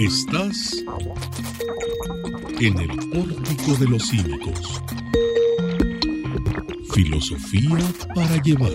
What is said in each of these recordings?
Estás en el Pórtico de los Cínicos. Filosofía para llevar.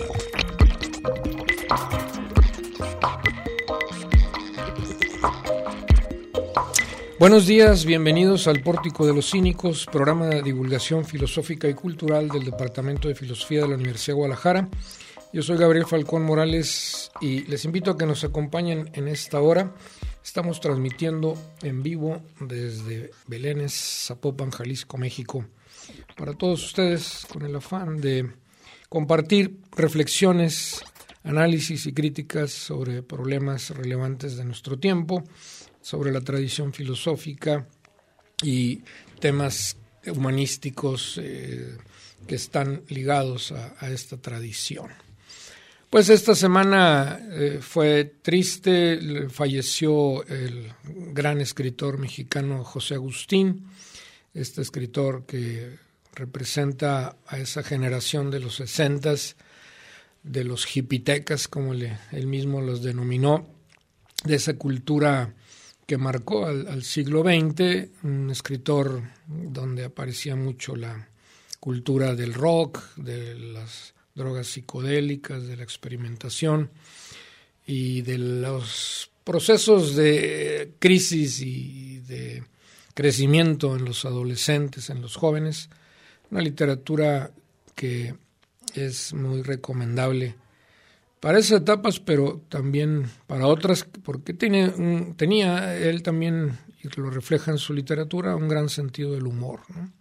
Buenos días, bienvenidos al Pórtico de los Cínicos, programa de divulgación filosófica y cultural del Departamento de Filosofía de la Universidad de Guadalajara. Yo soy Gabriel Falcón Morales y les invito a que nos acompañen en esta hora. Estamos transmitiendo en vivo desde Belénes, Zapopan, Jalisco, México, para todos ustedes con el afán de compartir reflexiones, análisis y críticas sobre problemas relevantes de nuestro tiempo, sobre la tradición filosófica y temas humanísticos que están ligados a esta tradición. Pues esta semana fue triste, falleció el gran escritor mexicano José Agustín, este escritor que representa a esa generación de los 60s, de los hipitecas, como él mismo los denominó, de esa cultura que marcó al siglo XX, un escritor donde aparecía mucho la cultura del rock, de las drogas psicodélicas, de la experimentación y de los procesos de crisis y de crecimiento en los adolescentes, en los jóvenes. Una literatura que es muy recomendable para esas etapas, pero también para otras, porque tenía él también, y lo refleja en su literatura, un gran sentido del humor, ¿no?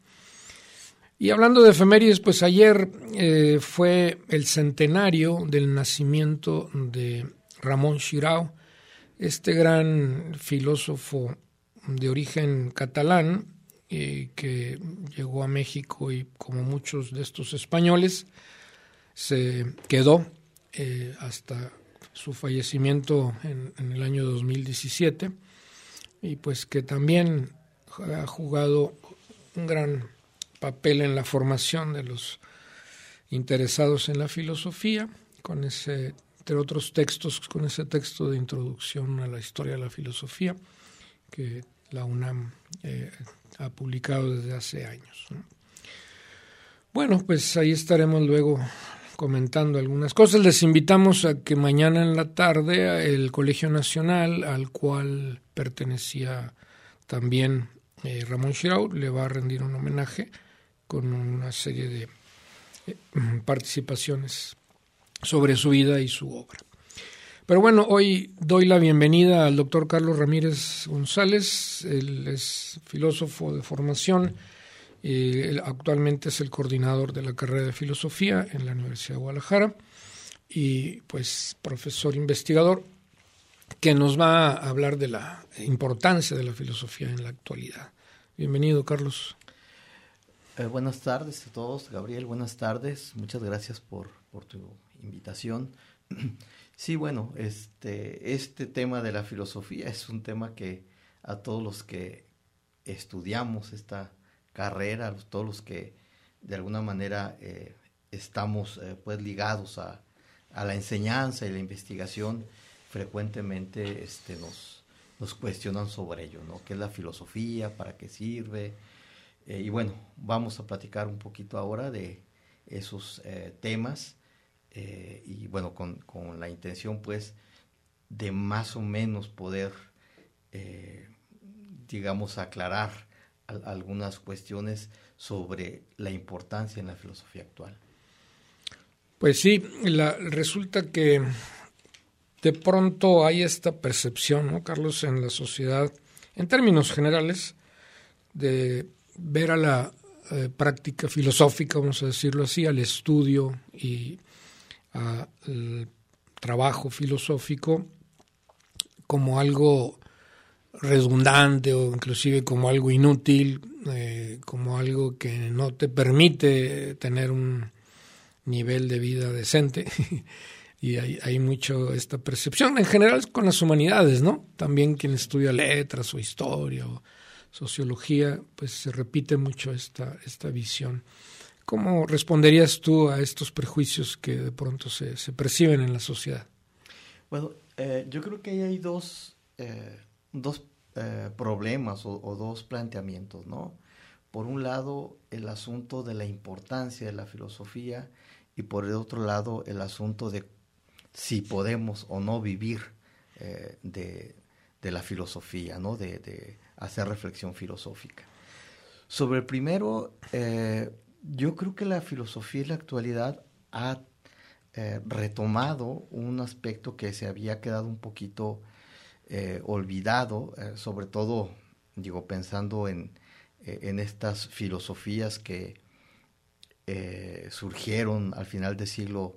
Y hablando de efemérides, pues ayer fue el centenario del nacimiento de Ramon Xirau, este gran filósofo de origen catalán que llegó a México y, como muchos de estos españoles, se quedó hasta su fallecimiento en el año 2017, y pues que también ha jugado un gran papel en la formación de los interesados en la filosofía, con ese, entre otros textos, con ese texto de introducción a la historia de la filosofía que la UNAM ha publicado desde hace años, ¿no? Bueno, pues ahí estaremos luego comentando algunas cosas. Les invitamos a que mañana en la tarde el Colegio Nacional, al cual pertenecía también Ramon Xirau, le va a rendir un homenaje con una serie de participaciones sobre su vida y su obra. Pero bueno, hoy doy la bienvenida al doctor Carlos Ramírez González. Él es filósofo de formación. Él actualmente es el coordinador de la carrera de filosofía en la Universidad de Guadalajara y pues profesor investigador que nos va a hablar de la importancia de la filosofía en la actualidad. Bienvenido, Carlos. Buenas tardes a todos, Gabriel, buenas tardes, muchas gracias por tu invitación. Sí, bueno, este tema de la filosofía es un tema que a todos los que estudiamos esta carrera, a todos los que de alguna manera estamos pues ligados a la enseñanza y la investigación, frecuentemente nos cuestionan sobre ello, ¿no? ¿Qué es la filosofía? ¿Para qué sirve? Y bueno, vamos a platicar un poquito ahora de esos temas y bueno, con la intención pues de más o menos poder, digamos, aclarar algunas cuestiones sobre la importancia en la filosofía actual. Pues sí, resulta que de pronto hay esta percepción, ¿no, Carlos, en la sociedad, en términos generales, de ver a la práctica filosófica, vamos a decirlo así, al estudio y al trabajo filosófico como algo redundante o inclusive como algo inútil, como algo que no te permite tener un nivel de vida decente. Y hay mucho esta percepción, en general con las humanidades, ¿no? También quien estudia letras o historia o sociología, pues se repite mucho esta visión. ¿Cómo responderías tú a estos prejuicios que de pronto se perciben en la sociedad? Bueno, yo creo que ahí hay dos problemas o dos planteamientos, ¿no? Por un lado, el asunto de la importancia de la filosofía y por el otro lado, el asunto de si podemos o no vivir de la filosofía, ¿no? De hacer reflexión filosófica. Sobre el primero, yo creo que la filosofía en la actualidad ha retomado un aspecto que se había quedado un poquito olvidado, sobre todo, pensando en estas filosofías que surgieron al final del siglo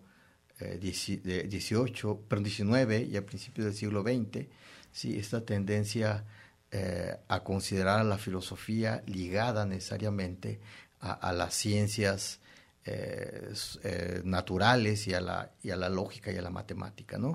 XIX y a principios del siglo XX, ¿sí? Esta tendencia a considerar a la filosofía ligada necesariamente a las ciencias naturales y a la lógica y a la matemática, ¿no?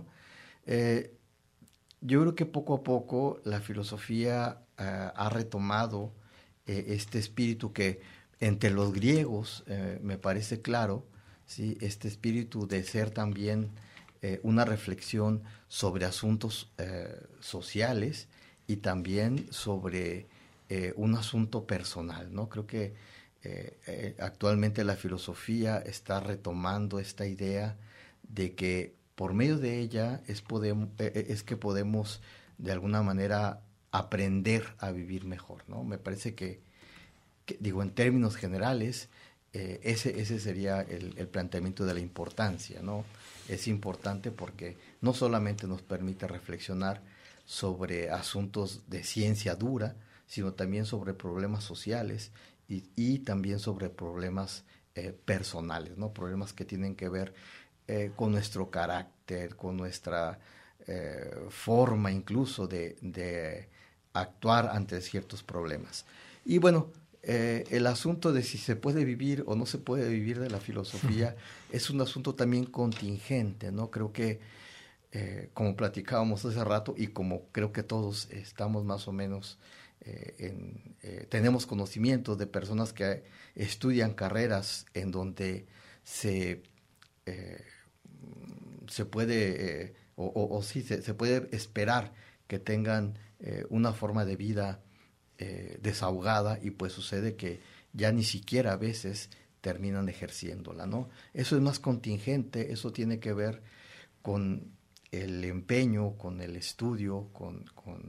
Yo creo que poco a poco la filosofía ha retomado este espíritu que entre los griegos me parece claro, ¿sí? Este espíritu de ser también una reflexión sobre asuntos sociales y también sobre un asunto personal, ¿no? Creo que actualmente la filosofía está retomando esta idea de que por medio de ella es que podemos de alguna manera aprender a vivir mejor, ¿no? Me parece que en términos generales, ese sería el planteamiento de la importancia, ¿no? Es importante porque no solamente nos permite reflexionar sobre asuntos de ciencia dura, sino también sobre problemas sociales y también sobre problemas personales, ¿no? Problemas que tienen que ver con nuestro carácter, con nuestra forma incluso de actuar ante ciertos problemas. Y bueno, el asunto de si se puede vivir o no se puede vivir de la filosofía es un asunto también contingente, ¿no? Creo que, como platicábamos hace rato y como creo que todos estamos más o menos tenemos conocimientos de personas que estudian carreras en donde se puede se puede esperar que tengan una forma de vida desahogada, y pues sucede que ya ni siquiera a veces terminan ejerciéndola, ¿no? Eso es más contingente, eso tiene que ver con el empeño, con el estudio, con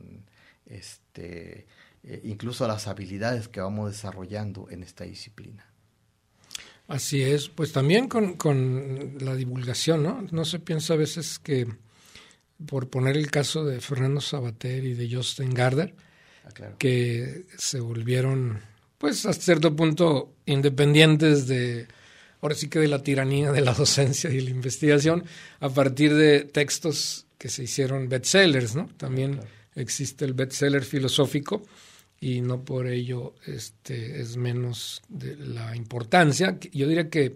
incluso las habilidades que vamos desarrollando en esta disciplina. Así es, pues también con la divulgación, ¿no? No se piensa a veces que, por poner el caso de Fernando Savater y de Jostein Gaarder, claro, que se volvieron, pues, hasta cierto punto independientes ahora sí que de la tiranía de la docencia y la investigación, a partir de textos que se hicieron bestsellers, ¿no? También claro, existe el bestseller filosófico y no por ello es menos de la importancia. Yo diría que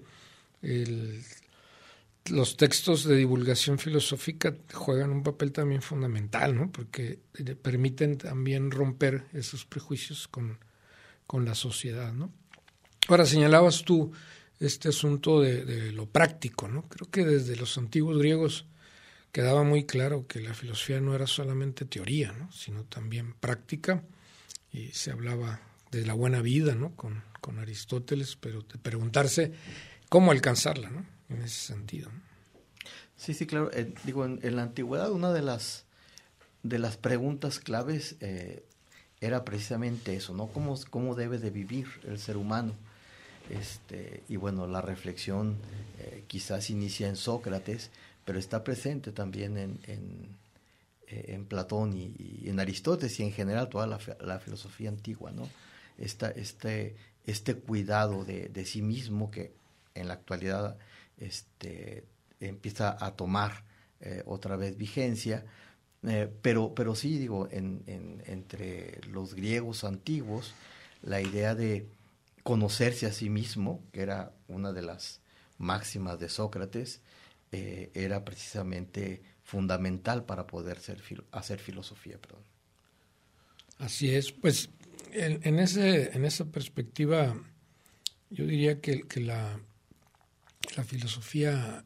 los textos de divulgación filosófica juegan un papel también fundamental, ¿no? Porque permiten también romper esos prejuicios con la sociedad, ¿no? Ahora, señalabas tú este asunto de lo práctico, ¿no? Creo que desde los antiguos griegos quedaba muy claro que la filosofía no era solamente teoría, ¿no? Sino también práctica, y se hablaba de la buena vida, ¿no? Con Aristóteles, pero de preguntarse cómo alcanzarla, ¿no? En ese sentido, ¿no? Sí, claro. En la antigüedad una de las preguntas claves era precisamente eso, ¿no? ¿Cómo debe de vivir el ser humano? Y bueno, la reflexión quizás inicia en Sócrates, pero está presente también en Platón y en Aristóteles y en general toda la filosofía antigua, ¿no? Este cuidado de sí mismo que en la actualidad empieza a tomar otra vez vigencia, pero sí, entre los griegos antiguos, la idea de conocerse a sí mismo, que era una de las máximas de Sócrates, era precisamente fundamental para poder hacer filosofía. Así es, pues en esa perspectiva yo diría que la filosofía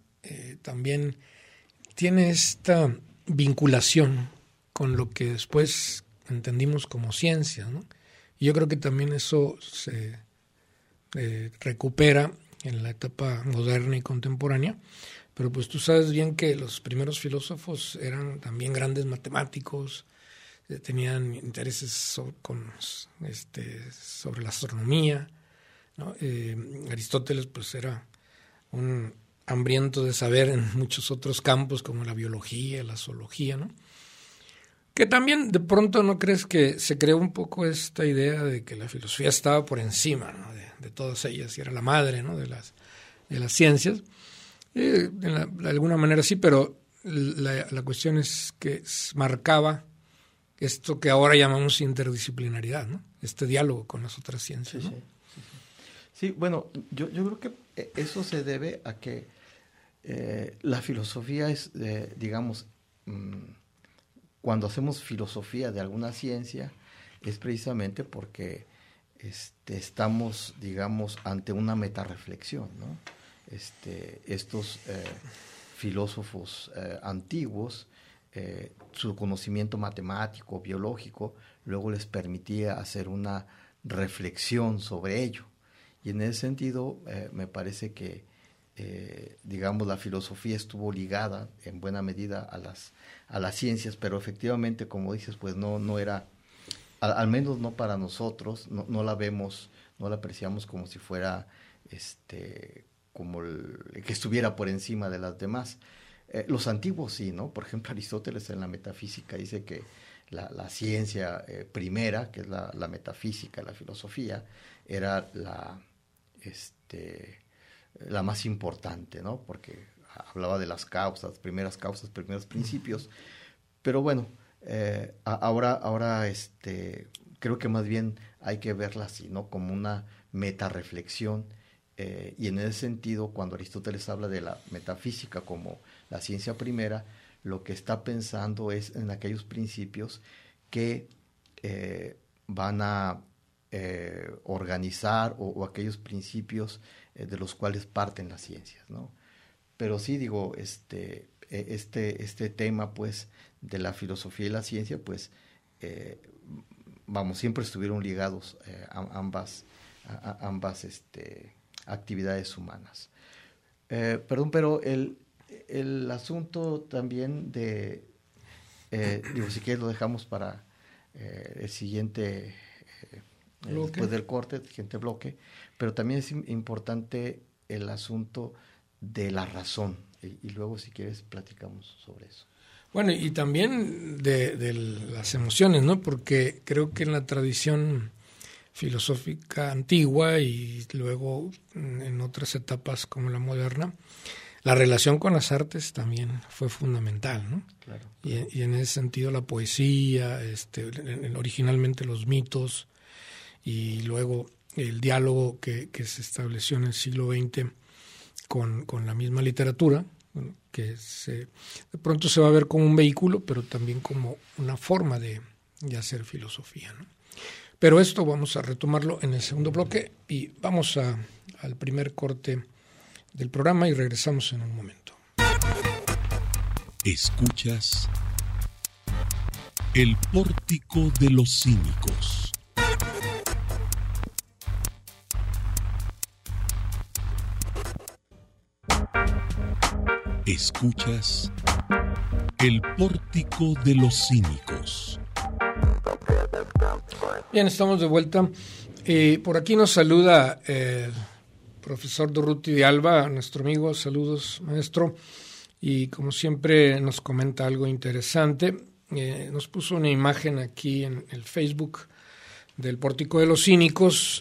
también tiene esta vinculación con lo que después entendimos como ciencias, ¿no? Y yo creo que también eso se recupera en la etapa moderna y contemporánea, pero pues tú sabes bien que los primeros filósofos eran también grandes matemáticos, tenían intereses sobre la astronomía, ¿no? Aristóteles pues era un hambriento de saber en muchos otros campos como la biología, la zoología, ¿no? Que también de pronto no crees que se creó un poco esta idea de que la filosofía estaba por encima, ¿no? de todas ellas y era la madre, ¿no? de las ciencias. De alguna manera sí, pero la cuestión es que marcaba esto que ahora llamamos interdisciplinaridad, ¿no? Este diálogo con las otras ciencias, ¿no? Sí, bueno, yo creo que eso se debe a que la filosofía es, digamos, cuando hacemos filosofía de alguna ciencia, es precisamente porque estamos, digamos, ante una metarreflexión, ¿no? Estos filósofos antiguos, su conocimiento matemático, biológico, luego les permitía hacer una reflexión sobre ello. Y en ese sentido, me parece que, digamos, la filosofía estuvo ligada en buena medida a las ciencias, pero efectivamente, como dices, pues no era, al menos no para nosotros, no la vemos, no la apreciamos como si fuera como que estuviera por encima de las demás. Los antiguos sí, ¿no? Por ejemplo, Aristóteles en la metafísica dice que la ciencia primera, que es la metafísica, la filosofía, era la más importante, ¿no? Porque hablaba de las causas, primeros principios. Pero bueno, ahora creo que más bien hay que verla así, ¿no? Como una metarreflexión. Y en ese sentido, cuando Aristóteles habla de la metafísica como la ciencia primera, lo que está pensando es en aquellos principios que van a organizar o aquellos principios de los cuales parten las ciencias, ¿no? Pero sí, digo, este tema, pues, de la filosofía y la ciencia, pues, siempre estuvieron ligados a ambas actividades humanas. Pero el asunto también si quieres lo dejamos para el siguiente después del corte, el siguiente bloque, pero también es importante el asunto de la razón, y luego si quieres platicamos sobre eso. Bueno, y también de las emociones, ¿no? Porque creo que en la tradición filosófica antigua y luego en otras etapas como la moderna, la relación con las artes también fue fundamental, ¿no? Claro. Y en ese sentido la poesía, originalmente los mitos y luego el diálogo que se estableció en el siglo XX con la misma literatura, que de pronto se va a ver como un vehículo, pero también como una forma de hacer filosofía, ¿no? Pero esto vamos a retomarlo en el segundo bloque y vamos al primer corte del programa y regresamos en un momento. Escuchas El Pórtico de los Cínicos. Escuchas El Pórtico de los Cínicos. Bien, estamos de vuelta. Por aquí nos saluda el profesor Durruti de Alba, nuestro amigo. Saludos, maestro. Y como siempre nos comenta algo interesante. Nos puso una imagen aquí en el Facebook del Pórtico de los Cínicos.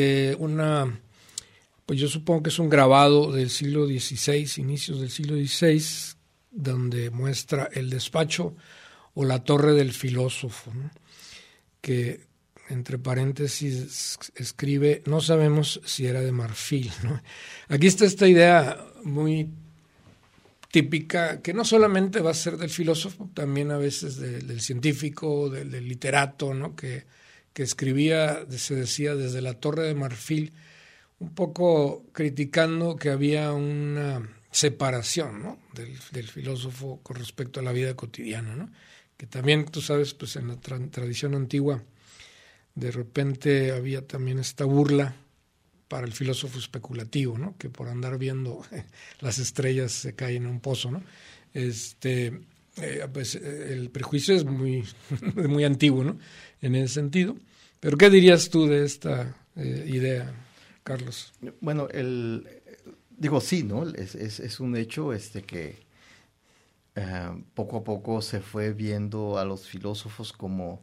Pues yo supongo que es un grabado del siglo XVI, inicios del siglo XVI, donde muestra el despacho o la torre del filósofo, ¿no? Que entre paréntesis escribe, no sabemos si era de marfil, ¿no? Aquí está esta idea muy típica, que no solamente va a ser del filósofo, también a veces del científico, del literato, ¿no? Que escribía, se decía, desde la torre de marfil, un poco criticando que había una separación, ¿no? del filósofo con respecto a la vida cotidiana, ¿no? que también, tú sabes, pues en la tradición antigua, de repente había también esta burla para el filósofo especulativo, ¿no? Que por andar viendo las estrellas se cae en un pozo, ¿no? Pues el prejuicio es muy, muy antiguo, ¿no? En ese sentido. Pero ¿qué dirías tú de esta idea, Carlos? Bueno, sí, ¿no? Es un hecho que poco a poco se fue viendo a los filósofos como,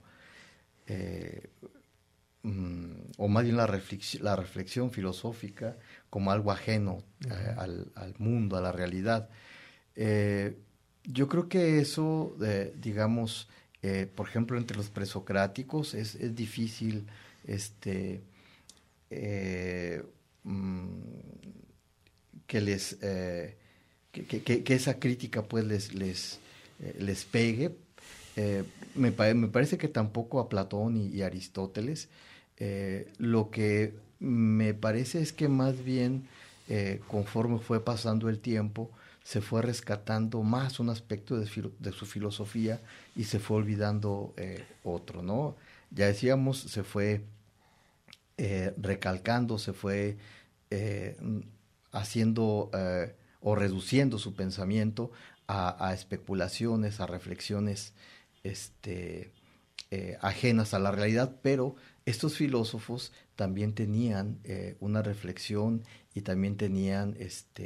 o más bien la reflexión filosófica como algo ajeno al mundo, a la realidad. Yo creo que eso, digamos, por ejemplo, entre los presocráticos es difícil que les que esa crítica pues les pegue. Me parece que tampoco a Platón y Aristóteles. Lo que me parece es que más bien conforme fue pasando el tiempo se fue rescatando más un aspecto de su filosofía y se fue olvidando otro, ¿no? Ya decíamos, se fue recalcando, se fue haciendo o reduciendo su pensamiento a especulaciones, a reflexiones ajenas a la realidad, pero estos filósofos también tenían una reflexión y también tenían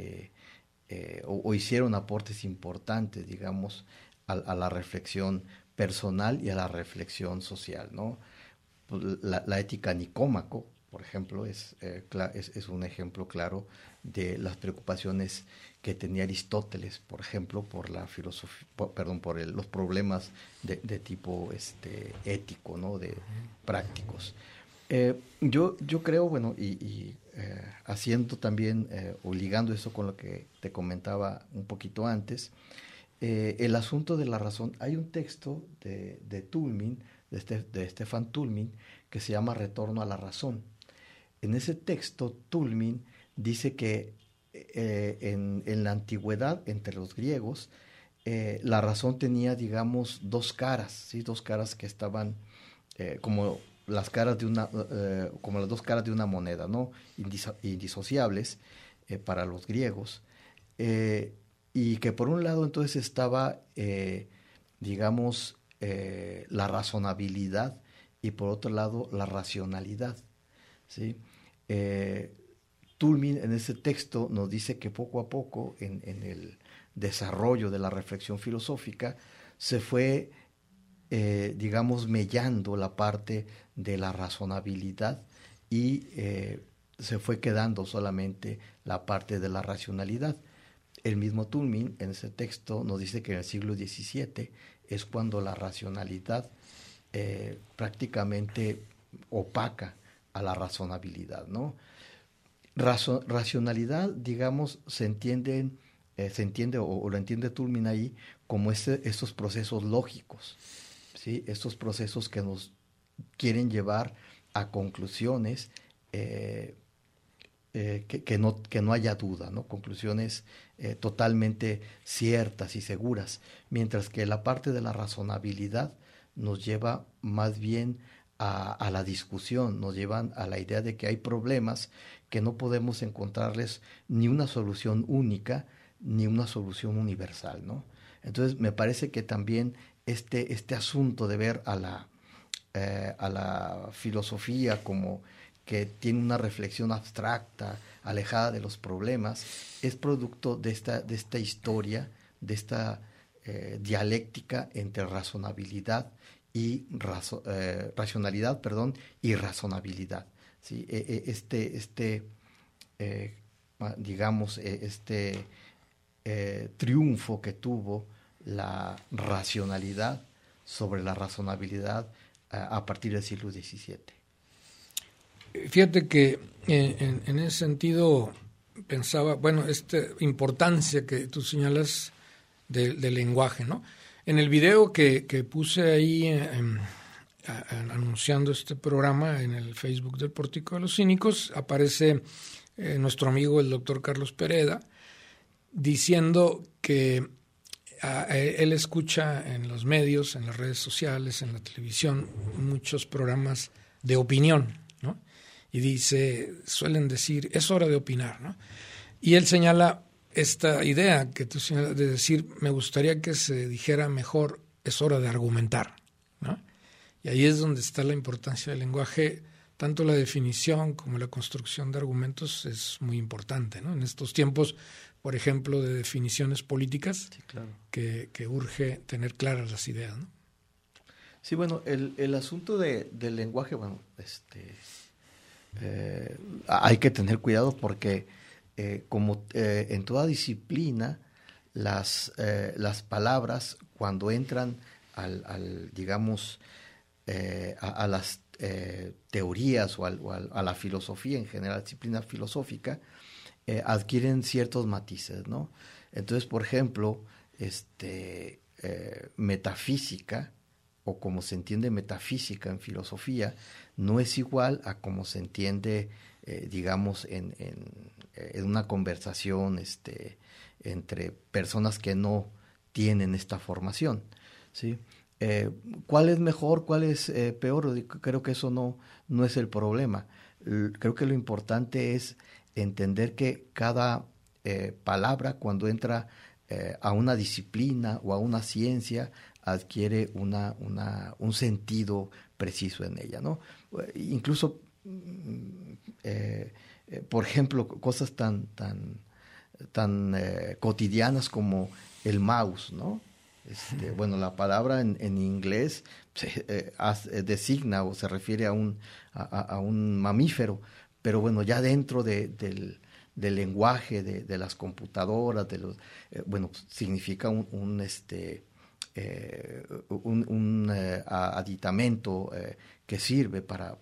o hicieron aportes importantes, digamos, a la reflexión personal y a la reflexión social, ¿no? La ética Nicómaco, por ejemplo, es un ejemplo claro de las preocupaciones que tenía Aristóteles, por ejemplo, por la filosofía, por los problemas de tipo ético, ¿no? De prácticos. Yo creo, bueno, y haciendo también, o ligando eso con lo que te comentaba un poquito antes, el asunto de la razón. Hay un texto de Toulmin, de Stefan Toulmin, que se llama Retorno a la razón. En ese texto, Toulmin dice que en la antigüedad, entre los griegos, la razón tenía, digamos, dos caras, ¿sí? Dos caras que estaban como las caras de como las dos caras de una moneda, ¿no? Indisociables para los griegos. Y que por un lado entonces estaba, digamos, la razonabilidad y por otro lado la racionalidad, ¿sí? Toulmin en ese texto nos dice que poco a poco en el desarrollo de la reflexión filosófica se fue, digamos, mellando la parte de la razonabilidad y se fue quedando solamente la parte de la racionalidad. El mismo Toulmin en ese texto nos dice que en el siglo XVII es cuando la racionalidad prácticamente opaca a la razonabilidad, ¿no? Racionalidad, digamos, se entiende o lo entiende Toulmin ahí como estos procesos lógicos, ¿sí? Estos procesos que nos quieren llevar a conclusiones que no haya duda, ¿no? Conclusiones totalmente ciertas y seguras, mientras que la parte de la razonabilidad nos lleva más bien a la discusión, nos llevan a la idea de que hay problemas que no podemos encontrarles ni una solución única ni una solución universal, ¿no? Entonces me parece que también este asunto de ver a la filosofía como que tiene una reflexión abstracta, alejada de los problemas, es producto de esta historia, de esta dialéctica entre razonabilidad y racionalidad, y razonabilidad, ¿sí? Digamos, triunfo que tuvo la racionalidad sobre la razonabilidad a partir del siglo XVII. Fíjate que en ese sentido pensaba, bueno, esta importancia que tú señalas del lenguaje, ¿no? En el video que puse ahí anunciando este programa en el Facebook del Pórtico de los Cínicos, aparece nuestro amigo el doctor Carlos Pereda diciendo que él escucha en los medios, en las redes sociales, en la televisión, muchos programas de opinión, ¿no? Y suelen decir, es hora de opinar, ¿no? Y él señala esta idea que tú señalas de decir, me gustaría que se dijera mejor, es hora de argumentar, ¿no? Y ahí es donde está la importancia del lenguaje. Tanto la definición como la construcción de argumentos es muy importante, ¿no? En estos tiempos, por ejemplo, de definiciones políticas, sí, claro, que urge tener claras las ideas, ¿no? Sí, bueno, el asunto del lenguaje, bueno, hay que tener cuidado porque como en toda disciplina, las palabras cuando entran digamos, a las teorías o a la filosofía en general, disciplina filosófica, adquieren ciertos matices, ¿no? Entonces, por ejemplo, metafísica, o como se entiende metafísica en filosofía, no es igual a como se entiende, digamos, en una conversación entre personas que no tienen esta formación, ¿sí? ¿Cuál es mejor, cuál es peor? Creo que eso no es el problema. Creo que lo importante es entender que cada palabra, cuando entra a una disciplina o a una ciencia, adquiere un sentido preciso en ella, ¿no? Incluso, por ejemplo, cosas tan cotidianas como el mouse, ¿no? Bueno, la palabra en inglés designa o se refiere a un mamífero, pero bueno, ya dentro del lenguaje de las computadoras, bueno, significa un aditamento que sirve para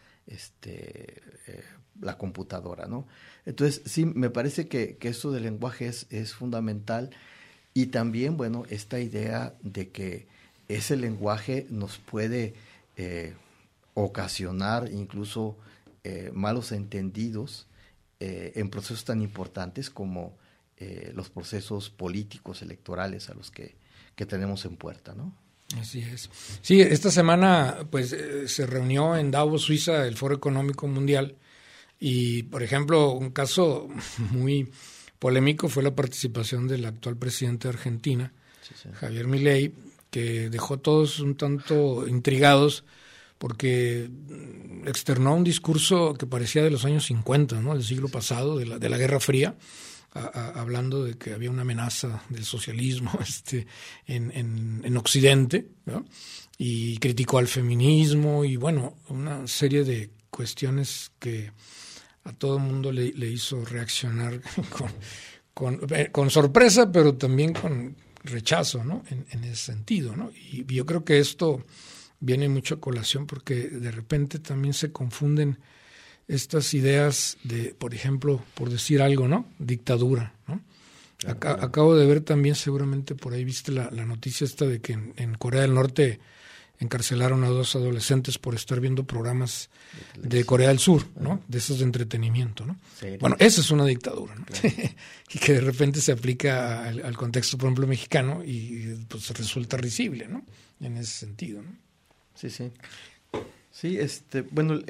la computadora, ¿no? Entonces, sí, me parece que esto del lenguaje es fundamental. Y también, bueno, esta idea de que ese lenguaje nos puede ocasionar incluso malos entendidos en procesos tan importantes como los procesos políticos, electorales a los que tenemos en puerta, ¿no? Así es. Sí, esta semana pues se reunió en Davos, Suiza, el Foro Económico Mundial y, por ejemplo, un caso muy polémico fue la participación del actual presidente de Argentina, sí. Javier Milei, que dejó a todos un tanto intrigados porque externó un discurso que parecía de los años 50, ¿no? Del siglo pasado, de la Guerra Fría, hablando de que había una amenaza del socialismo en Occidente, ¿no? Y criticó al feminismo y, bueno, una serie de cuestiones que a todo el mundo le hizo reaccionar con sorpresa, pero también con rechazo, ¿no? En ese sentido, ¿no? Y yo creo que esto viene mucho a colación porque de repente también se confunden estas ideas de, por ejemplo, por decir algo, ¿no? Dictadura, ¿no? Claro. Acabo de ver también, seguramente por ahí viste la noticia esta de que en Corea del Norte encarcelaron a 2 adolescentes por estar viendo programas de Corea del Sur, ¿no? De esos de entretenimiento, ¿no? ¿Serio? Bueno, esa es una dictadura, ¿no? Claro. Y que de repente se aplica al contexto, por ejemplo, mexicano y pues resulta risible, ¿no? En ese sentido, ¿no? Sí, sí. Sí, bueno,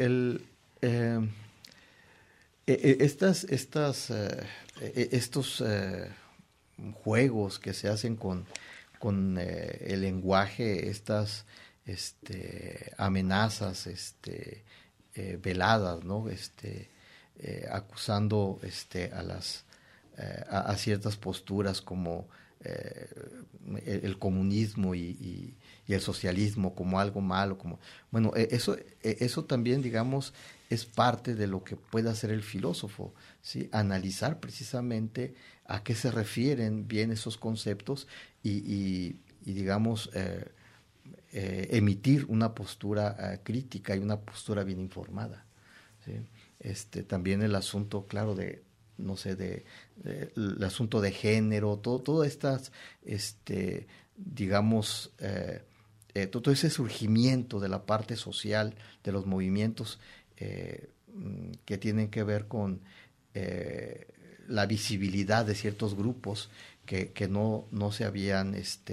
estos juegos que se hacen con el lenguaje, estas amenazas veladas, ¿no? Acusando a ciertas posturas como el comunismo y el socialismo como algo malo, bueno, eso también, digamos, es parte de lo que puede hacer el filósofo, ¿sí? Analizar precisamente a qué se refieren bien esos conceptos y digamos, emitir una postura crítica y una postura bien informada, ¿sí? También el asunto, claro, no sé, el asunto de género, todo estas, digamos, todo ese surgimiento de la parte social, de los movimientos que tienen que ver con la visibilidad de ciertos grupos que no se habían,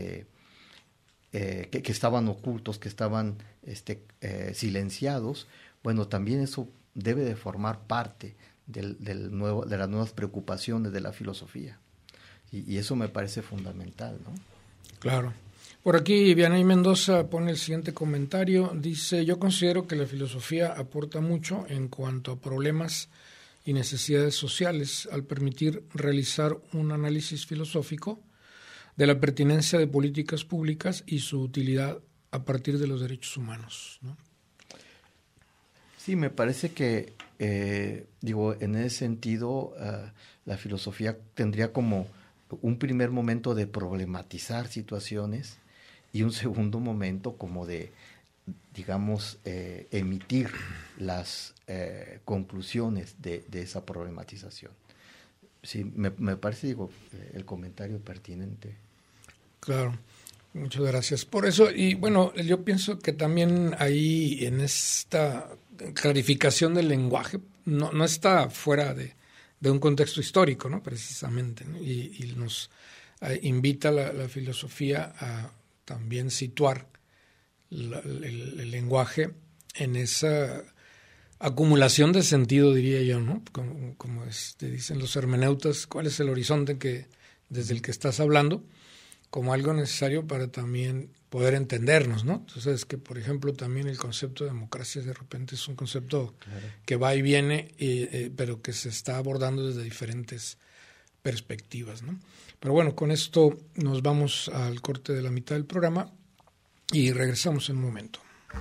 que estaban ocultos, que estaban silenciados. Bueno, también eso debe de formar parte de las nuevas preocupaciones de la filosofía. Y eso me parece fundamental, ¿no? Claro. Por aquí, Vianey Mendoza pone el siguiente comentario. Dice, yo considero que la filosofía aporta mucho en cuanto a problemas y necesidades sociales al permitir realizar un análisis filosófico de la pertinencia de políticas públicas y su utilidad a partir de los derechos humanos, ¿no? Sí, me parece que, en ese sentido, la filosofía tendría como un primer momento de problematizar situaciones y un segundo momento como de, digamos, emitir las conclusiones de esa problematización. Sí, me parece, el comentario pertinente. Claro, muchas gracias por eso. Y bueno, yo pienso que también ahí en esta clarificación del lenguaje no está fuera de un contexto histórico, ¿no? Precisamente, ¿no? Y nos invita la filosofía a también situar el lenguaje en esa acumulación de sentido, diría yo, ¿no? Como dicen los hermeneutas, ¿cuál es el horizonte desde el que estás hablando? Como algo necesario para también poder entendernos, ¿no? Entonces, que por ejemplo también el concepto de democracia de repente es un concepto que va y viene, pero que se está abordando desde diferentes perspectivas, ¿no? Pero bueno, con esto nos vamos al corte de la mitad del programa y regresamos en un momento.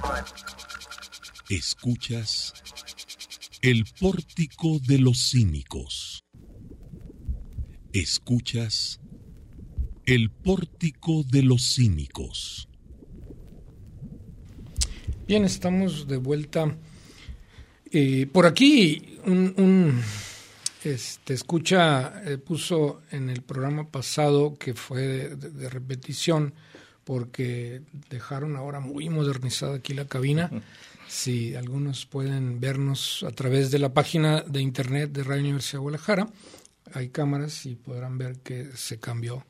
Escuchas El Pórtico de los Cínicos. Escuchas El Pórtico de los Cínicos. Bien, estamos de vuelta. Por aquí escucha puso en el programa pasado, que fue de repetición, porque dejaron ahora muy modernizada aquí la cabina. Si algunos pueden vernos a través de la página de internet de Radio Universidad de Guadalajara, hay cámaras y podrán ver que se cambió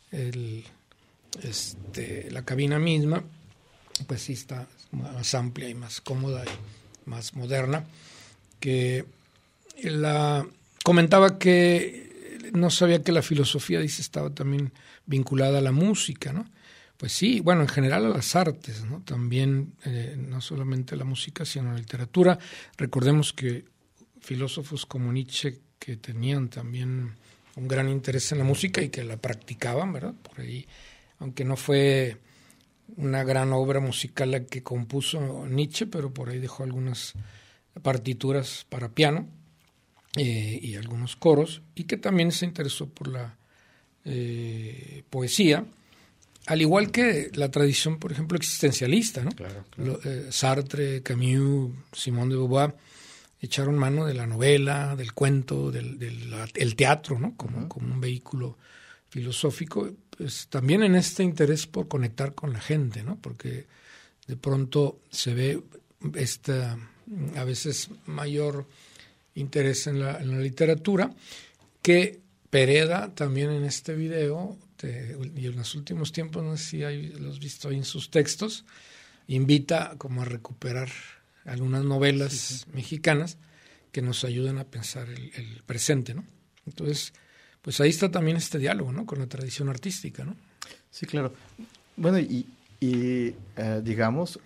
la cabina misma. Pues sí está más amplia y más cómoda y más moderna. Que comentaba que no sabía que la filosofía, dice, estaba también vinculada a la música, ¿no? Pues sí, bueno, en general a las artes, ¿no? También, no solamente a la música, sino a la literatura. Recordemos que filósofos como Nietzsche, que tenían también un gran interés en la música y que la practicaban, ¿verdad? Por ahí, aunque no fue una gran obra musical la que compuso Nietzsche, pero por ahí dejó algunas partituras para piano y algunos coros, y que también se interesó por la poesía, al igual que la tradición, por ejemplo, existencialista, ¿no? Claro. Sartre, Camus, Simone de Beauvoir echaron mano de la novela, del cuento, el teatro, ¿no? Como un vehículo filosófico, pues también en este interés por conectar con la gente, ¿no? Porque de pronto se ve a veces mayor interés en la literatura, que Pereda también en este video, y en los últimos tiempos, no sé si lo has visto ahí en sus textos, invita como a recuperar algunas novelas mexicanas que nos ayudan a pensar el presente, ¿no? Entonces, pues ahí está también este diálogo, ¿no? Con la tradición artística, ¿no? Sí, claro. Bueno, y digamos,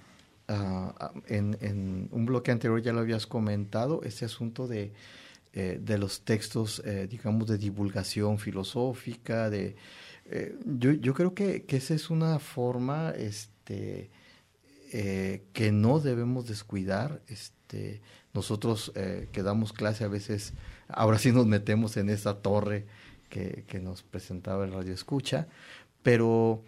en un bloque anterior ya lo habías comentado, este asunto de los textos, digamos, de divulgación filosófica, yo creo que esa es una forma que no debemos descuidar. Nosotros que damos clase a veces, ahora sí nos metemos en esa torre que nos presentaba el Radio Escucha, pero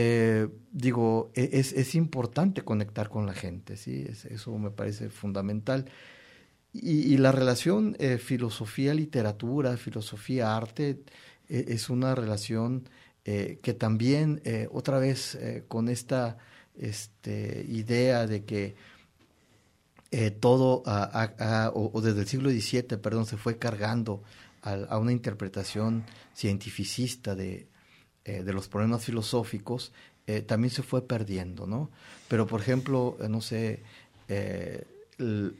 es importante conectar con la gente, ¿sí? Eso me parece fundamental. Y la relación filosofía-literatura, filosofía-arte, es una relación que también, otra vez, con esta idea de que todo, o desde el siglo XVII, se fue cargando a una interpretación cientificista de los problemas filosóficos, también se fue perdiendo, ¿no? Pero, por ejemplo, no sé, en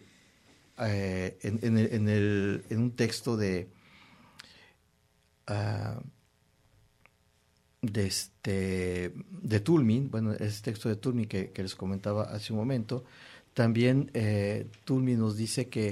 un texto de Toulmin, bueno, ese texto de Toulmin que les comentaba hace un momento, también Toulmin nos dice que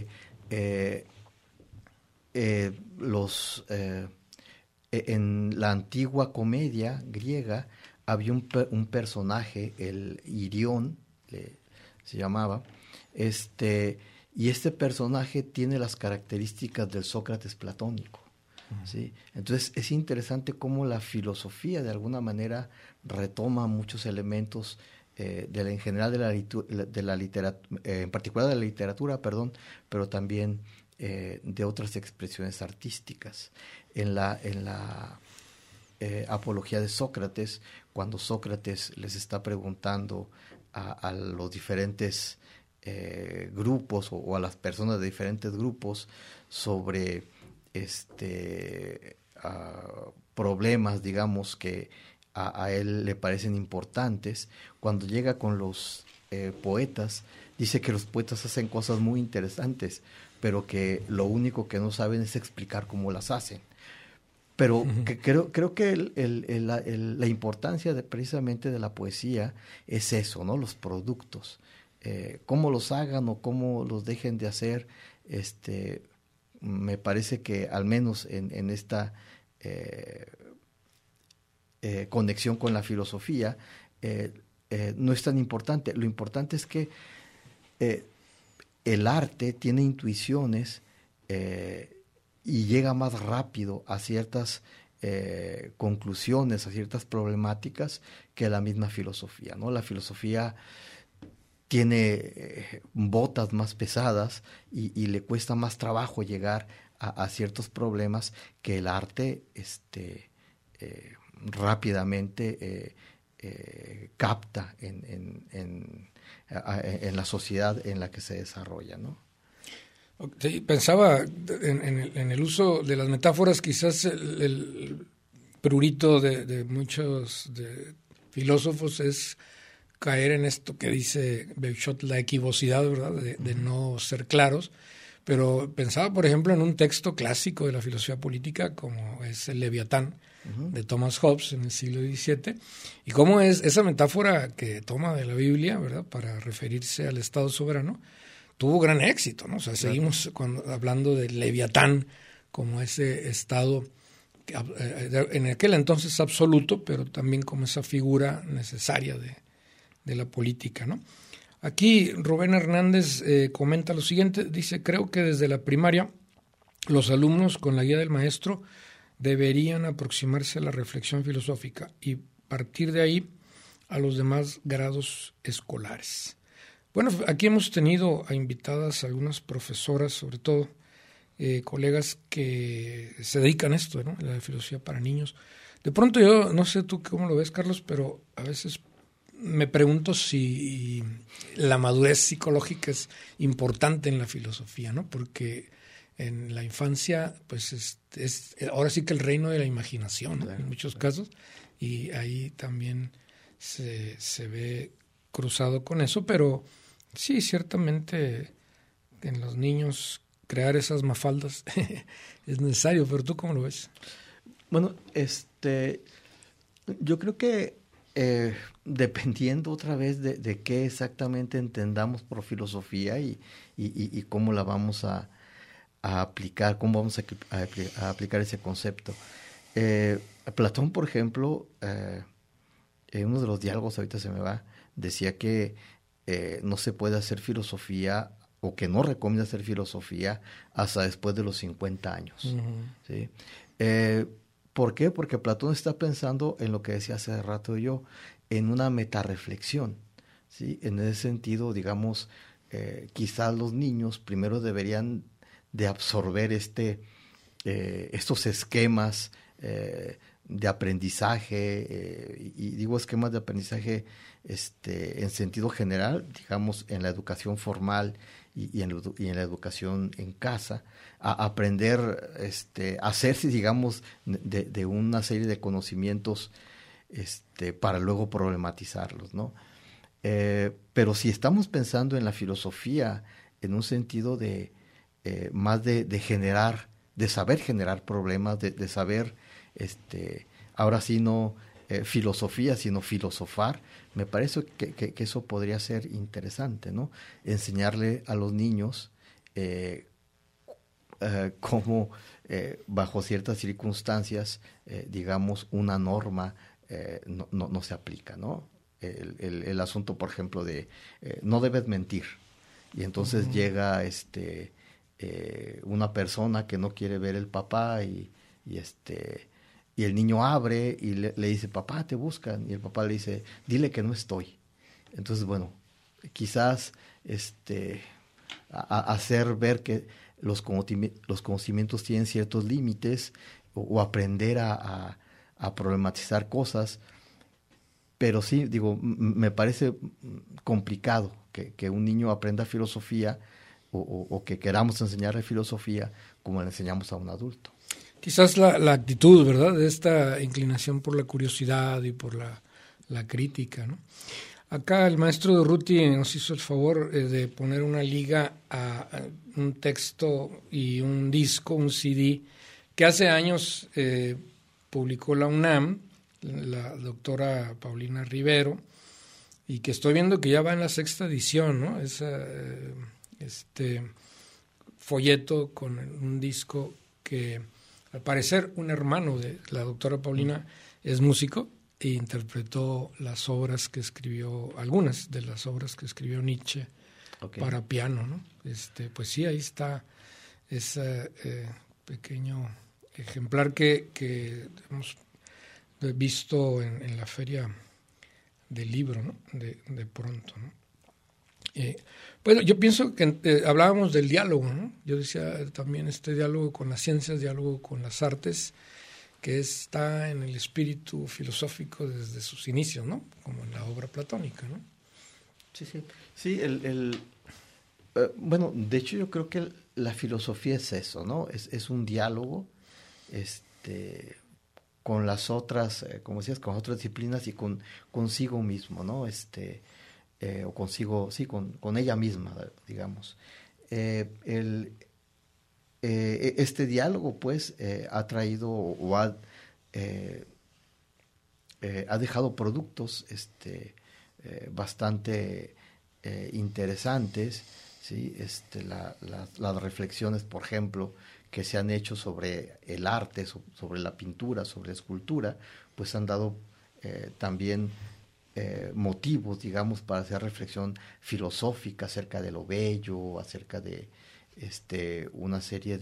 en la antigua comedia griega había un personaje, el Irión, se llamaba, y este personaje tiene las características del Sócrates platónico. ¿Sí? Entonces es interesante cómo la filosofía de alguna manera retoma muchos elementos en general de la literatura, en particular de la literatura, pero también de otras expresiones artísticas. En la apología de Sócrates, cuando Sócrates les está preguntando a los diferentes grupos o a las personas de diferentes grupos sobre problemas, digamos, que a él le parecen importantes, cuando llega con los poetas, dice que los poetas hacen cosas muy interesantes, pero que lo único que no saben es explicar cómo las hacen. Pero que creo que la importancia precisamente de la poesía es eso, ¿no? Los productos, cómo los hagan o cómo los dejen de hacer, me parece que al menos en esta conexión con la filosofía no es tan importante. Lo importante es que el arte tiene intuiciones y llega más rápido a ciertas conclusiones, a ciertas problemáticas que la misma filosofía, ¿no? La filosofía tiene botas más pesadas y le cuesta más trabajo llegar a ciertos problemas que el arte rápidamente capta en la sociedad en la que se desarrolla, ¿no? Sí, pensaba en el uso de las metáforas, quizás el prurito de muchos filósofos es caer en esto que dice Beuchot, la equivocidad, ¿verdad?, de no ser claros. Pero pensaba, por ejemplo, en un texto clásico de la filosofía política como es el Leviatán de Thomas Hobbes en el siglo XVII, y cómo es esa metáfora que toma de la Biblia, ¿verdad?, para referirse al Estado soberano, tuvo gran éxito, ¿no? O sea, seguimos hablando del Leviatán como ese Estado en aquel entonces absoluto, pero también como esa figura necesaria de la política, ¿no? Aquí Rubén Hernández comenta lo siguiente, dice: creo que desde la primaria los alumnos con la guía del maestro deberían aproximarse a la reflexión filosófica y partir de ahí a los demás grados escolares. Bueno, aquí hemos tenido a invitadas algunas profesoras, sobre todo colegas que se dedican a esto, ¿no?, la filosofía para niños. De pronto yo, no sé tú cómo lo ves, Carlos, pero a veces me pregunto si la madurez psicológica es importante en la filosofía, ¿no? Porque en la infancia, pues es ahora sí que el reino de la imaginación, ¿no? Claro, en muchos casos, y ahí también se ve cruzado con eso, pero sí, ciertamente en los niños crear esas mafaldas es necesario, pero ¿tú cómo lo ves? Bueno, yo creo que dependiendo otra vez de qué exactamente entendamos por filosofía y cómo la vamos a aplicar, cómo vamos a aplicar ese concepto. Platón, por ejemplo, en uno de los diálogos, ahorita se me va, decía que no se puede hacer filosofía o que no recomienda hacer filosofía hasta después de los 50 años. Uh-huh. ¿Sí? ¿Por qué? Porque Platón está pensando en lo que decía hace rato yo, en una metarreflexión, ¿sí? En ese sentido, digamos, quizás los niños primero deberían de absorber estos esquemas de aprendizaje, y digo esquemas de aprendizaje en sentido general, digamos, en la educación formal y en la educación en casa, a aprender a hacerse, digamos, de una serie de conocimientos para luego problematizarlos, ¿no? Pero si estamos pensando en la filosofía en un sentido de más de generar, de saber generar problemas, de saber, ahora sí no filosofía, sino filosofar, me parece que eso podría ser interesante, ¿no? Enseñarle a los niños cómo bajo ciertas circunstancias, digamos, una norma no se aplica, ¿no? El asunto, por ejemplo, de no debes mentir, y entonces llega una persona que no quiere ver el papá y el niño abre y le dice, papá, te buscan, y el papá le dice, dile que no estoy. Entonces, bueno, quizás hacer ver que los conocimientos tienen ciertos límites, o aprender a problematizar cosas. Pero sí, digo, me parece complicado que un niño aprenda filosofía o que queramos enseñarle filosofía como le enseñamos a un adulto. Quizás la actitud, ¿verdad?, de esta inclinación por la curiosidad y por la crítica, ¿no? Acá el maestro Durruti nos hizo el favor de poner una liga a un texto y un disco, un CD, que hace años publicó la UNAM, la doctora Paulina Rivero, y que estoy viendo que ya va en la 6ª edición, ¿no? Este folleto con un disco que, al parecer, un hermano de la doctora Paulina es músico e interpretó las obras que escribió, algunas de las obras que escribió Nietzsche para piano, ¿no? Pues sí, ahí está ese pequeño ejemplar que hemos visto en la feria del libro, ¿no? de pronto, ¿no? Bueno, yo pienso que hablábamos del diálogo, ¿no? Yo decía también diálogo con las ciencias, diálogo con las artes, que está en el espíritu filosófico desde sus inicios, ¿no? Como en la obra platónica, ¿no? Sí, bueno, de hecho yo creo que la filosofía es eso, ¿no? Es un diálogo, con las otras, como decías, con otras disciplinas y consigo mismo, ¿no? O consigo, sí, con ella misma, digamos. Este diálogo, pues, ha traído o ha dejado productos bastante interesantes, ¿sí? Las reflexiones, por ejemplo, que se han hecho sobre el arte, sobre la pintura, sobre la escultura, pues han dado también motivos, digamos, para hacer reflexión filosófica acerca de lo bello, acerca de una serie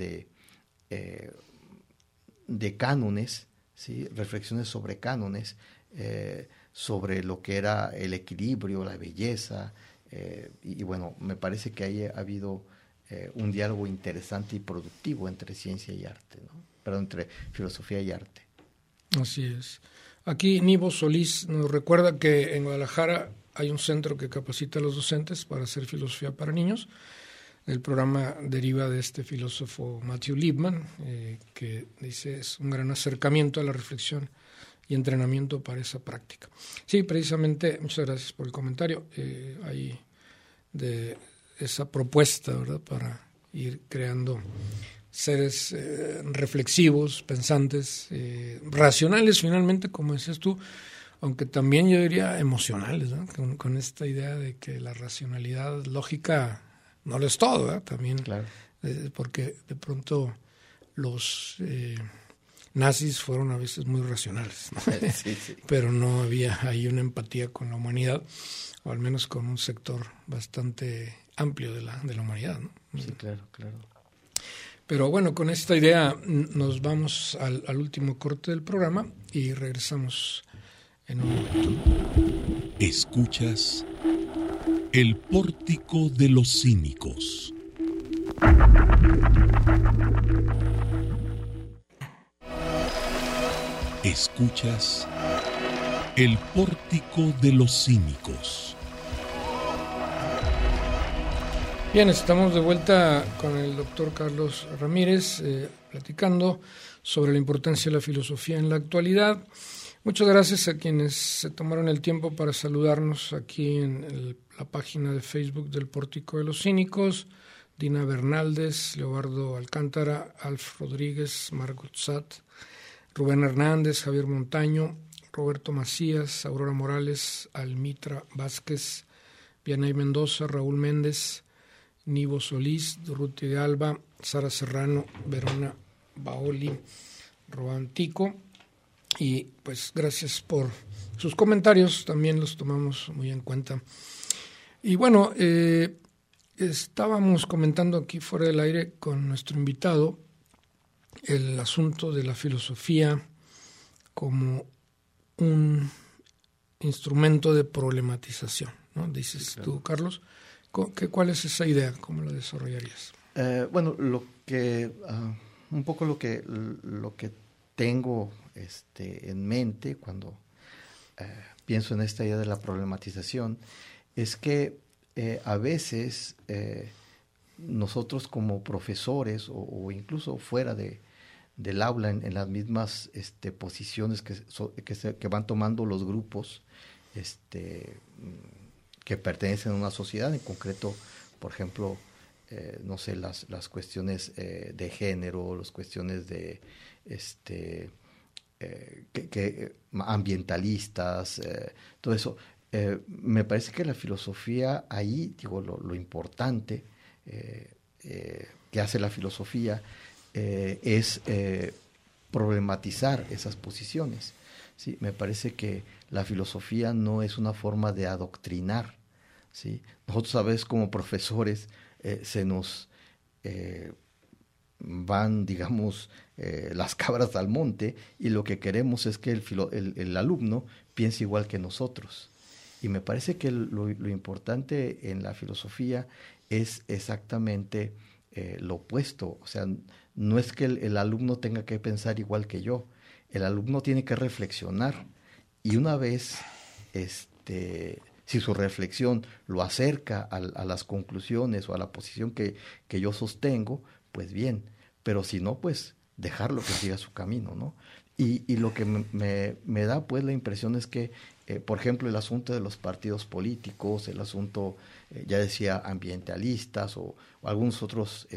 de cánones, ¿sí? Reflexiones sobre cánones, sobre lo que era el equilibrio, la belleza, y bueno, me parece que ahí ha habido un diálogo interesante y productivo entre ciencia y arte, ¿no? Perdón, entre filosofía y arte. Así es. Aquí Nivo Solís nos recuerda que en Guadalajara hay un centro que capacita a los docentes para hacer filosofía para niños. El programa deriva de este filósofo Matthew Lipman, que dice es un gran acercamiento a la reflexión y entrenamiento para esa práctica. Sí, precisamente, muchas gracias por el comentario. Hay de esa propuesta, ¿verdad?, para ir creando seres reflexivos, pensantes, racionales finalmente, como decías tú, aunque también yo diría emocionales, ¿no? Con esta idea de que la racionalidad lógica no lo es todo, ¿verdad? También, claro. Porque de pronto los nazis fueron a veces muy racionales, ¿no? Sí. Pero no había ahí una empatía con la humanidad, o al menos con un sector bastante amplio de la humanidad, ¿no? Sí, claro. Pero bueno, con esta idea nos vamos al último corte del programa y regresamos en un momento. Escuchas El Pórtico de los Cínicos. Escuchas El Pórtico de los Cínicos. Bien, estamos de vuelta con el doctor Carlos Ramírez, platicando sobre la importancia de la filosofía en la actualidad. Muchas gracias a quienes se tomaron el tiempo para saludarnos aquí en la página de Facebook del Pórtico de los Cínicos. Dina Bernaldez, Leobardo Alcántara, Alf Rodríguez, Margot Sat, Rubén Hernández, Javier Montaño, Roberto Macías, Aurora Morales, Almitra Vázquez, Vianey Mendoza, Raúl Méndez, Nivo Solís, Ruti de Alba, Sara Serrano, Verona Baoli, Robantico. Y pues gracias por sus comentarios, también los tomamos muy en cuenta. Y bueno, estábamos comentando aquí fuera del aire con nuestro invitado el asunto de la filosofía como un instrumento de problematización, ¿no? Dices sí, claro. Tú, Carlos, ¿cuál es esa idea? ¿Cómo la desarrollarías? Bueno, un poco lo que tengo en mente cuando pienso en esta idea de la problematización es que a veces nosotros como profesores o incluso fuera del aula en las mismas posiciones que van tomando los grupos que pertenecen a una sociedad, en concreto, por ejemplo, no sé, las cuestiones de género, las cuestiones de ambientalistas, todo eso. Me parece que la filosofía ahí, digo, lo importante que hace la filosofía es problematizar esas posiciones. ¿Sí? Me parece que la filosofía no es una forma de adoctrinar. ¿Sí? Nosotros a veces como profesores se nos van, digamos, las cabras al monte y lo que queremos es que el alumno piense igual que nosotros. Y me parece que lo importante en la filosofía es exactamente lo opuesto. O sea, no es que el alumno tenga que pensar igual que yo. El alumno tiene que reflexionar. Y una vez, si su reflexión lo acerca a las conclusiones o a la posición que yo sostengo, pues bien. Pero si no, pues dejarlo que siga su camino, ¿no? Y lo que me da pues la impresión es que, por ejemplo, el asunto de los partidos políticos, el asunto, ya decía, ambientalistas o algunos otros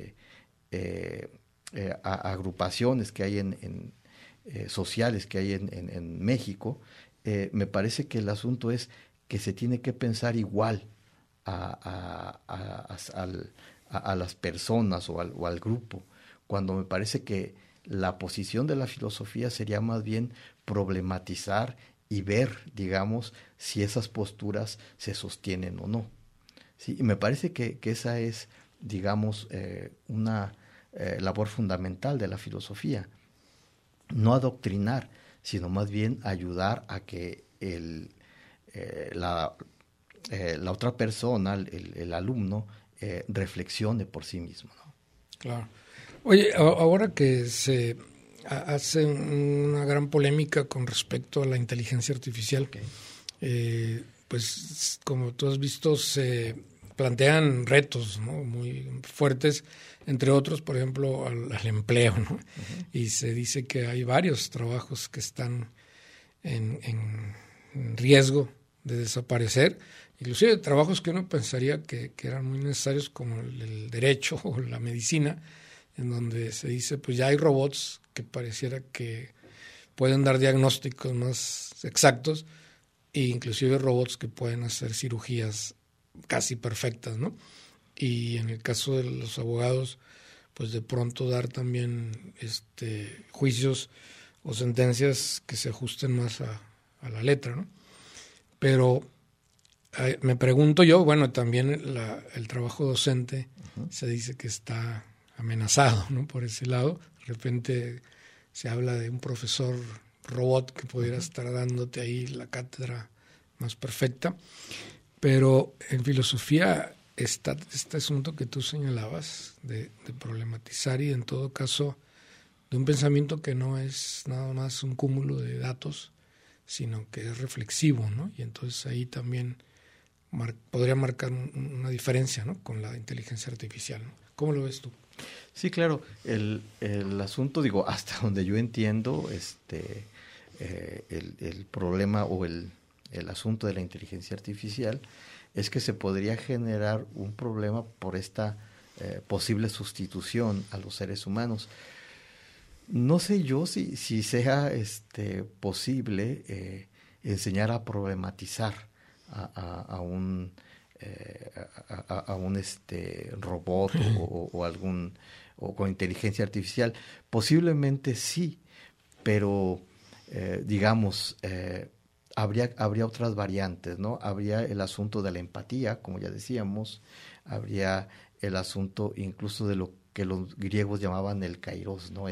agrupaciones que hay sociales que hay en México, me parece que el asunto es que se tiene que pensar igual a las personas o al grupo, cuando me parece que la posición de la filosofía sería más bien problematizar y ver, digamos, si esas posturas se sostienen o no. ¿Sí? Y me parece que esa es, digamos, una labor fundamental de la filosofía. No adoctrinar, sino más bien ayudar a que la otra persona, el alumno, reflexione por sí mismo, ¿no? Claro. Oye, ahora que se hace una gran polémica con respecto a la inteligencia artificial, okay. Pues como tú has visto, se plantean retos, ¿no?, muy fuertes, entre otros, por ejemplo, al empleo, ¿no? Uh-huh. Y se dice que hay varios trabajos que están en riesgo de desaparecer, inclusive trabajos que uno pensaría que eran muy necesarios, como el derecho o la medicina, en donde se dice, pues ya hay robots que pareciera que pueden dar diagnósticos más exactos, e inclusive robots que pueden hacer cirugías casi perfectas, ¿no? Y en el caso de los abogados, pues de pronto dar también juicios o sentencias que se ajusten más a la letra, ¿no? Pero me pregunto yo, bueno, también el trabajo docente uh-huh. se dice que está amenazado, ¿no?, por ese lado. De repente se habla de un profesor robot que pudiera uh-huh. estar dándote ahí la cátedra más perfecta. Pero en filosofía está este asunto que tú señalabas de problematizar y en todo caso un pensamiento que no es nada más un cúmulo de datos, sino que es reflexivo, ¿no? Y entonces ahí también podría marcar una diferencia, ¿no?, con la inteligencia artificial, ¿no? ¿Cómo lo ves tú? Sí, claro. El asunto, digo, hasta donde yo entiendo, el problema o el asunto de la inteligencia artificial es que se podría generar un problema por esta posible sustitución a los seres humanos. No sé yo si sea posible enseñar a problematizar a un robot o algún o con inteligencia artificial. Posiblemente sí, pero digamos habría otras variantes, ¿no? Habría el asunto de la empatía, como ya decíamos, habría el asunto incluso de lo que los griegos llamaban el kairos, ¿no?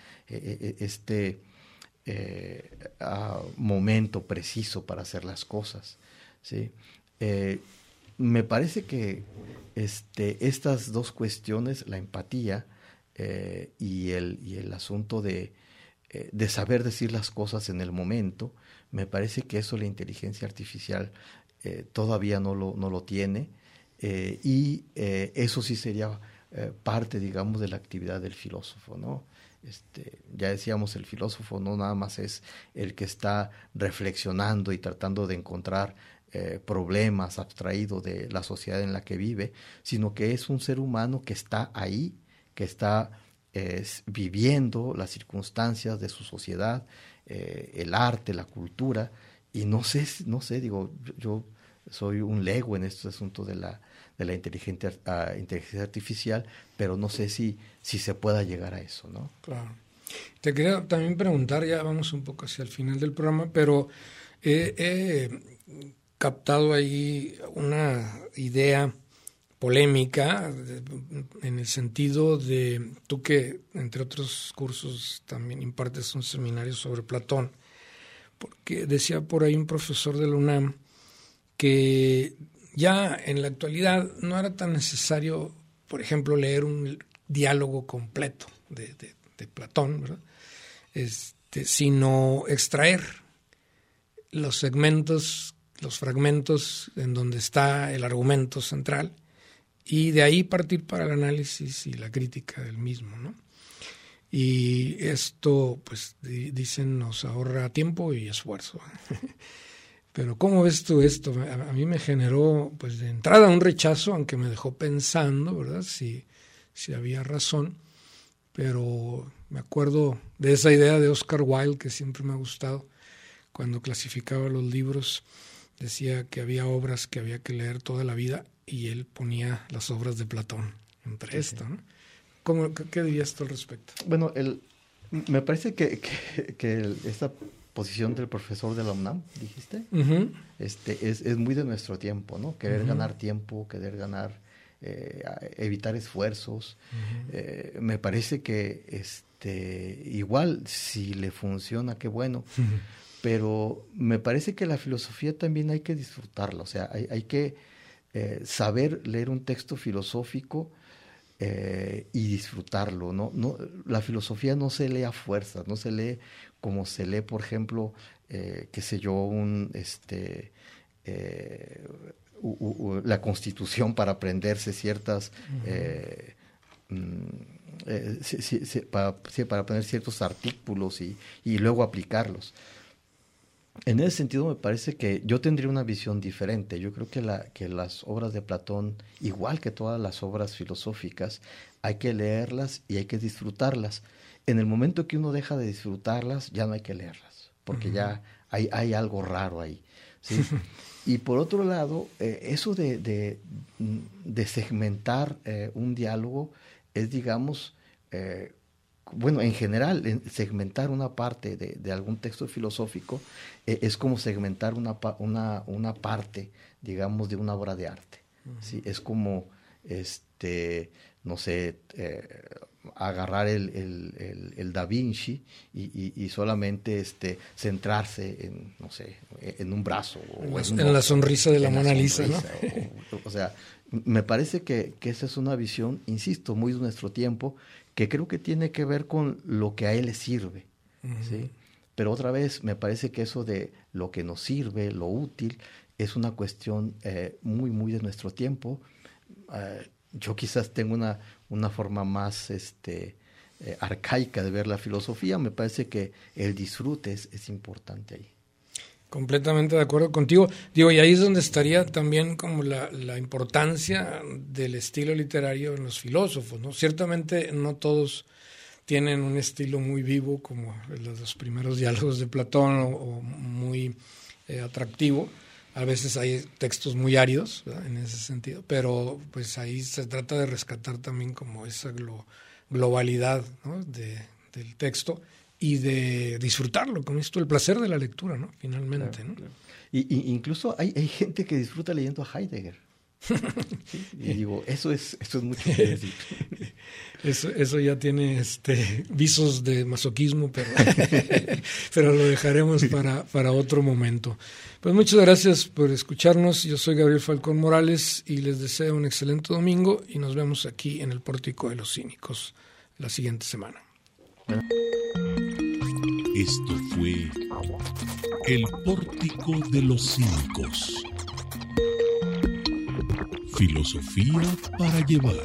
Momento preciso para hacer las cosas, ¿sí? Me parece que estas dos cuestiones, la empatía y el asunto de saber decir las cosas en el momento, me parece que eso la inteligencia artificial todavía no lo tiene, y eso sí sería parte, digamos, de la actividad del filósofo, ¿no? Ya decíamos, el filósofo no nada más es el que está reflexionando y tratando de encontrar problemas abstraídos de la sociedad en la que vive, sino que es un ser humano que está ahí, que está viviendo las circunstancias de su sociedad, el arte, la cultura, y no sé, digo, yo soy un lego en este asunto de la inteligencia artificial, pero no sé si se pueda llegar a eso, ¿no? Claro. Te quería también preguntar, ya vamos un poco hacia el final del programa, pero he captado ahí una idea polémica en el sentido de, tú que entre otros cursos también impartes un seminario sobre Platón, porque decía por ahí un profesor de la UNAM que ya en la actualidad no era tan necesario, por ejemplo, leer un diálogo completo de Platón, ¿verdad? Sino extraer los segmentos, los fragmentos en donde está el argumento central y de ahí partir para el análisis y la crítica del mismo, ¿no? Y esto, pues, dicen, nos ahorra tiempo y esfuerzo. Pero ¿cómo ves tú esto? A mí me generó, pues, de entrada un rechazo, aunque me dejó pensando, ¿verdad?, si había razón. Pero me acuerdo de esa idea de Oscar Wilde que siempre me ha gustado. Cuando clasificaba los libros, decía que había obras que había que leer toda la vida y él ponía las obras de Platón entre esto, ¿no? ¿Qué dirías tú al respecto? Bueno, me parece que esta posición del profesor de la UNAM, dijiste, uh-huh, es muy de nuestro tiempo, ¿no? Querer, uh-huh, ganar tiempo, querer ganar, evitar esfuerzos. Uh-huh. Me parece que igual si le funciona, qué bueno. Uh-huh. Pero me parece que la filosofía también hay que disfrutarla, o sea, hay que saber leer un texto filosófico y disfrutarlo, ¿no? La filosofía no se lee a fuerzas, no se lee como se lee, por ejemplo, qué sé yo, la Constitución para aprenderse ciertas... para aprender ciertos artículos y luego aplicarlos. En ese sentido me parece que yo tendría una visión diferente. Yo creo que las obras de Platón, igual que todas las obras filosóficas, hay que leerlas y hay que disfrutarlas. En el momento que uno deja de disfrutarlas, ya no hay que leerlas, porque uh-huh, ya hay algo raro ahí, ¿sí? Y por otro lado, eso de segmentar un diálogo es, digamos, bueno, en general, segmentar una parte de algún texto filosófico es como segmentar una parte, digamos, de una obra de arte. Uh-huh. ¿Sí? Es como, no sé, agarrar el Da Vinci y solamente centrarse en, no sé, en un brazo. En la sonrisa de la Mona Lisa, ¿no? O sea, me parece que esa es una visión, insisto, muy de nuestro tiempo, que creo que tiene que ver con lo que a él le sirve, ¿sí? Pero otra vez, me parece que eso de lo que nos sirve, lo útil, es una cuestión muy, muy de nuestro tiempo. Yo quizás tengo una forma más arcaica de ver la filosofía. Me parece que el disfrute es importante ahí. Completamente de acuerdo contigo. Digo, y ahí es donde estaría también como la importancia del estilo literario en los filósofos, ¿no? Ciertamente no todos tienen un estilo muy vivo como los primeros diálogos de Platón o muy atractivo. A veces hay textos muy áridos, ¿verdad?, en ese sentido, pero pues ahí se trata de rescatar también como esa globalidad, ¿no?, del texto y de disfrutarlo, como esto, el placer de la lectura, ¿no?, finalmente. Claro, ¿no? claro. Y incluso hay gente que disfruta leyendo a Heidegger. ¿Sí? Y digo, eso es mucho que decir. Eso ya tiene visos de masoquismo, pero lo dejaremos para otro momento. Pues muchas gracias por escucharnos. Yo soy Gabriel Falcón Morales y les deseo un excelente domingo y nos vemos aquí en el Pórtico de los Cínicos la siguiente semana. Esto fue el Pórtico de los Cínicos. Filosofía para llevar.